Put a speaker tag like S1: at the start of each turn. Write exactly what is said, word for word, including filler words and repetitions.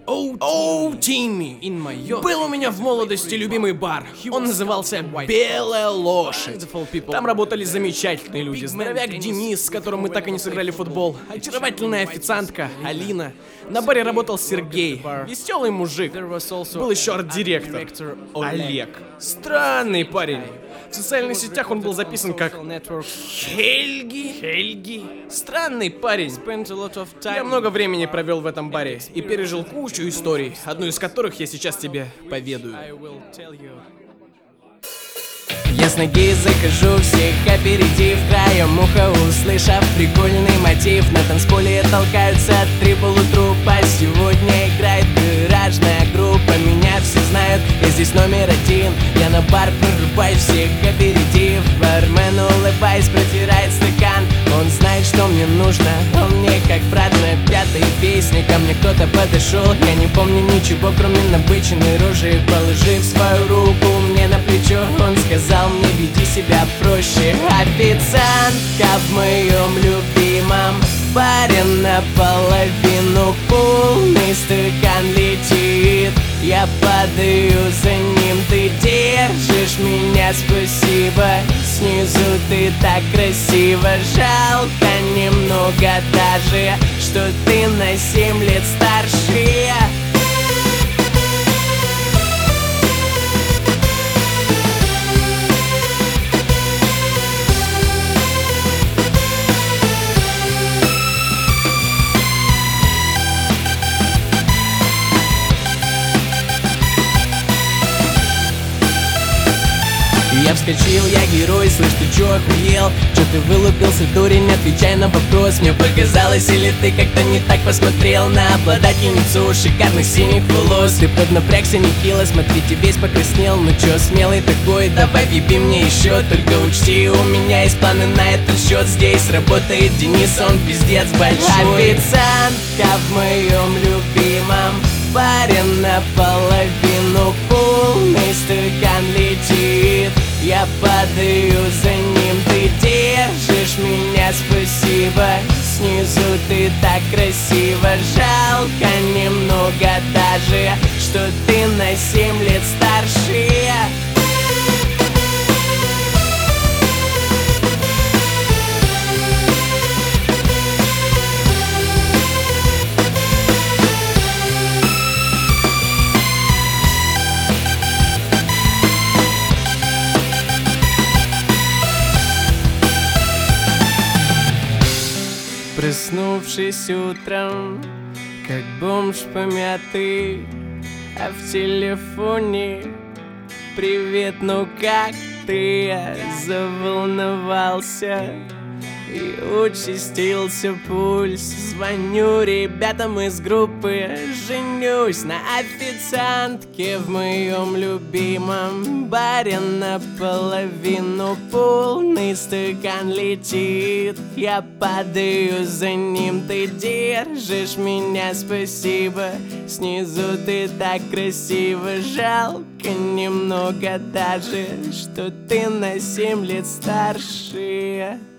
S1: Оу, Тимми! Был у меня в молодости любимый бар. Он назывался «Белая лошадь». Там работали замечательные люди. Здоровяк Денис, с которым мы так и не сыграли в футбол. Очаровательная официантка Алина. На баре работал Сергей. Веселый мужик. Был еще арт-директор Олег. Странный парень. В социальных сетях он был записан как Хельги. Хельги. Странный парень. Я много времени провел в этом баре и пережил кучу историй, одну из которых я сейчас тебе поведаю.
S2: Я с ноги захожу, всех опередив, краем уха услышав прикольный мотив. На танцполе толкаются три полутрупа. Сегодня играет гаражная группа. Меня все знают, я здесь номер один. Я на бар прорубаюсь, всех опередив. Бармен, улыбаясь, протирает стакан. Он знает, что мне нужно, он мне как брат. На пятой песне ко мне кто-то подошел. Я не помню ничего, кроме набыченной рожи. Положив свою руку мне на плечо, он сказал мне: веди себя проще. Официантка в моем любимом баре наполовину полный стакан летит. Я падаю за ним, ты держишь меня, спасибо. Снизу ты так красиво, жалко немного даже, что ты на семь лет старше. Я вскочил, я герой, слышь, ты чё охуел? Чё ты вылупился, дурень, отвечай на вопрос. Мне показалось, или ты как-то не так посмотрел на обладательницу шикарных синих волос? Ты поднапрягся нехило, смотри, ты весь покраснел. Ну чё, смелый такой, давай въеби мне еще. Только учти, у меня есть планы на этот счет. Здесь работает Денис, он пиздец большой. Официантка в моем любимом баре наполовину полный стакан летит. Я падаю за ним, ты держишь меня, спасибо. Снизу ты так красиво, жалко немного даже, что ты на семь лет старше. Проснувшись утром, как бомж помятый, а в телефоне: привет, ну как ты? Я заволновался и участился пульс. Звоню ребятам из группы, женюсь на официантке в моем любимом баре. Наполовину полный стакан летит. Я падаю за ним, ты держишь меня, спасибо. Снизу ты так красиво, жалко немного даже, что ты на семь лет старше.